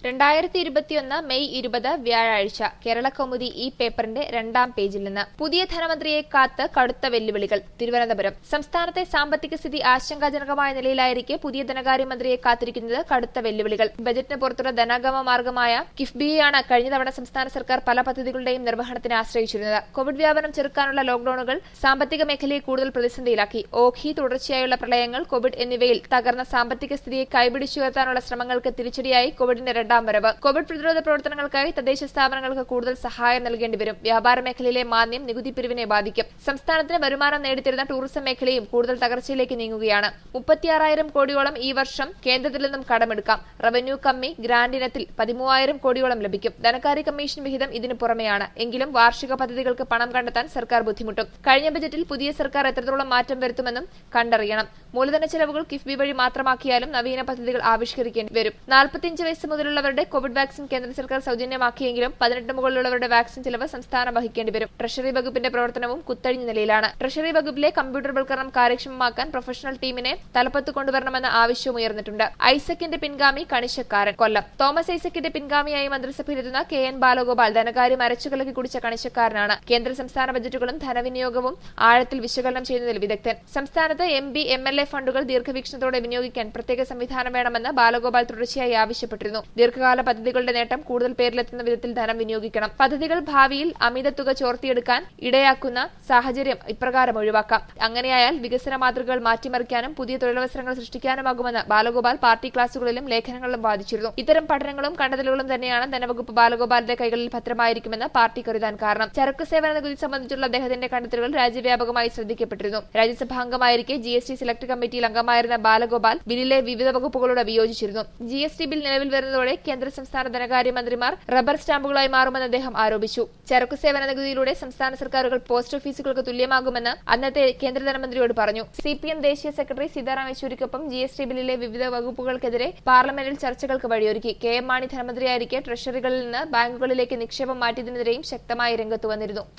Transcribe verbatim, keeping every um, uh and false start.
രണ്ടായിരത്തി ഇരുപത്തിയൊന്ന് മെയ് ഇരുപത് വ്യാഴാഴ്ച കേരളകൗമുദി ഈ പേപ്പറിന്റെ രണ്ടാം പേജിൽ നിന്ന് പുതിയ ധനമന്ത്രിയെ കാത്ത് കടുത്ത വെല്ലുവിളികൾ. തിരുവനന്തപുരം സംസ്ഥാനത്തെ സാമ്പത്തിക സ്ഥിതി ആശങ്കാജനകമായ നിലയിലായിരിക്കെ പുതിയ ധനകാര്യമന്ത്രിയെ കാത്തിരിക്കുന്നത് കടുത്ത വെല്ലുവിളികൾ. ബജറ്റിന് പുറത്തുള്ള ധനാഗമ മാർഗമായ കിഫ്ബിയെയാണ് കഴിഞ്ഞ തവണ സംസ്ഥാന സർക്കാർ പല പദ്ധതികളുടെയും നിർവഹണത്തിന് ആശ്രയിച്ചിരുന്നത്. കോവിഡ് വ്യാപനം ചെറുക്കാനുള്ള ലോക്ഡൌണുകൾ സാമ്പത്തിക മേഖലയെ കൂടുതൽ പ്രതിസന്ധിയിലാക്കി. ഓഖി, തുടർച്ചയായുള്ള പ്രളയങ്ങൾ, കോവിഡ് എന്നിവയിൽ തകർന്ന സാമ്പത്തിക സ്ഥിതിയെ കൈപിടിച്ചുയർത്താനുള്ള ശ്രമങ്ങൾക്ക് തിരിച്ചടിയായി കോവിഡിന്റെ രണ്ടാം വരവ്. കോവിഡ് പ്രതിരോധ പ്രവർത്തനങ്ങൾക്കായി തദ്ദേശ സ്ഥാപനങ്ങൾക്ക് കൂടുതൽ സഹായം നൽകേണ്ടി വരും. വ്യാപാര മേഖലയിലെ മാന്ദ്യം നികുതി പിരിവിനെ ബാധിക്കും. സംസ്ഥാനത്തിന് വരുമാനം നേടിത്തരുന്ന ടൂറിസം മേഖലയും കൂടുതൽ തകർച്ചയിലേക്ക് നീങ്ങുകയാണ്. മുപ്പത്തിയാറായിരം കോടിയോളം ഈ വർഷം കേന്ദ്രത്തിൽ നിന്നും കടമെടുക്കാം. റവന്യൂ കമ്മി ഗ്രാന്റ് ഇനത്തിൽ പതിമൂവായിരം കോടിയോളം ലഭിക്കും. ധനകാര്യ കമ്മീഷൻ വിഹിതം ഇതിന് പുറമെയാണ്. എങ്കിലും വാർഷിക പദ്ധതികൾക്ക് പണം കണ്ടെത്താൻ സർക്കാർ ബുദ്ധിമുട്ടും. കഴിഞ്ഞ ബജറ്റിൽ പുതിയ സർക്കാർ എത്രത്തോളം മാറ്റം വരുത്തുമെന്നും കണ്ടറിയണം. മൂലധന ചെലവുകൾ കിഫ്ബി വഴി മാത്രമാക്കിയാലും നവീന പദ്ധതികൾ ആവിഷ്കരിക്കേണ്ടി വരും. നാൽപ്പത്തിയഞ്ച് വയസ്സ് മുതലുള്ളവരുടെ കോവിഡ് വാക്സിൻ കേന്ദ്ര സർക്കാർ സൌജന്യമാക്കിയെങ്കിലും പതിനെട്ട് മുകളിലുള്ളവരുടെ വാക്സിൻ ചെലവ് സംസ്ഥാനം വഹിക്കേണ്ടി വരും. ട്രഷറി വകുപ്പിന്റെ പ്രവർത്തനവും കുത്തഴിഞ്ഞ നിലയിലാണ്. ട്രഷറി വകുപ്പിലെ കമ്പ്യൂട്ടർവൽക്കരണം കാര്യക്ഷമമാക്കാൻ പ്രൊഫഷണൽ ടീമിനെ തലപ്പത്ത് കൊണ്ടുവരണമെന്ന ആവശ്യവും ഉയർന്നിട്ടുണ്ട്. ഐസക്കിന്റെ പിൻഗാമി കണിശക്കാരൻ. കൊല്ലം തോമസ് ഐസക്കിന്റെ പിൻഗാമിയായി മന്ത്രിസഭയിലെത്തുന്ന കെ എൻ ബാലഗോപാൽ ധനകാര്യം അരച്ചുകലക്കി കുടിച്ച കണിശക്കാരനാണ്. കേന്ദ്ര സംസ്ഥാന ബജറ്റുകളും ധനവിനിയോഗവും ആഴത്തിൽ വിശകലനം ചെയ്യുന്നതിൽ വിദഗ്ധൻ. സംസ്ഥാനത്ത് M P M L A ഫണ്ടുകൾ ദീർഘവീക്ഷണത്തോടെ വിനിയോഗിക്കാൻ പ്രത്യേക സംവിധാനം വേണമെന്ന് ബാലഗോപാൽ തുടർച്ചയായി ആവശ്യപ്പെട്ടിരുന്നു. ദീർഘകാല പദ്ധതികളുടെ നേട്ടം കൂടുതൽ പേരിലെത്തുന്ന വിധത്തിൽ ധനം വിനിയോഗിക്കണം. പദ്ധതികൾ ഭാവിയിൽ അമിത തുക ചോർത്തിയെടുക്കാൻ ഇടയാക്കുന്ന സാഹചര്യം ഇപ്രകാരം ഒഴിവാക്കാം. അങ്ങനെയായാൽ വികസന മാതൃകകൾ മാറ്റിമറിക്കാനും പുതിയ തൊഴിലവസരങ്ങൾ സൃഷ്ടിക്കാനുമാകുമെന്ന് ബാലഗോപാൽ പാർട്ടി ക്ലാസുകളിലും ലേഖനങ്ങളിലും വാദിച്ചിരുന്നു. ഇത്തരം പഠനങ്ങളും കണ്ടെത്തലുകളും തന്നെയാണ് ധനവകുപ്പ് ബാലഗോപാലിന്റെ കൈകളിൽ ഭദ്രമായിരിക്കുമെന്ന് പാർട്ടി കരുതാൻ കാരണം. ചരക്ക് സേവന നികുതി സംബന്ധിച്ചുള്ള അദ്ദേഹത്തിന്റെ കണ്ടെത്തലുകൾ രാജ്യവ്യാപകമായി ശ്രദ്ധിക്കപ്പെട്ടിരുന്നു. രാജ്യസഭാംഗമായിരിക്കെ ജി എസ് ടി സെലക്ട് കമ്മിറ്റിയിൽ അംഗമായിരുന്ന ബാലഗോപാൽ ബില്ലിലെ വിവിധ വകുപ്പുകളോട് വിയോജിച്ചിരുന്നു. ജി എസ് ടി ബിൽ നിലവിൽ വരുന്നതോടെ കേന്ദ്ര സംസ്ഥാന ധനകാര്യമന്ത്രിമാർ റബ്ബർ സ്റ്റാമ്പുകളായി മാറുമെന്ന് അദ്ദേഹം ആരോപിച്ചു. ചരക്കു സേവന നികുതിയിലൂടെ സംസ്ഥാന സർക്കാരുകൾ പോസ്റ്റ് ഓഫീസുകൾക്ക് തുല്യമാകുമെന്ന് അന്നത്തെ കേന്ദ്ര ധനമന്ത്രിയോട് പറഞ്ഞു. സി പി എം ദേശീയ സെക്രട്ടറി സീതാറാം യെച്ചൂരിക്കൊപ്പം ജി എസ് ടി ബില്ലിലെ വിവിധ വകുപ്പുകൾക്കെതിരെ പാർലമെന്റിൽ ചർച്ചകൾക്ക് വഴിയൊരുക്കി. കെ എം മാണി ധനമന്ത്രിയായിരിക്കെ ട്രഷറികളിൽ നിന്ന് ബാങ്കുകളിലേക്ക് നിക്ഷേപം മാറ്റിയതിനെതിരെയും ശക്തമായി രംഗത്തു വന്നിരുന്നു.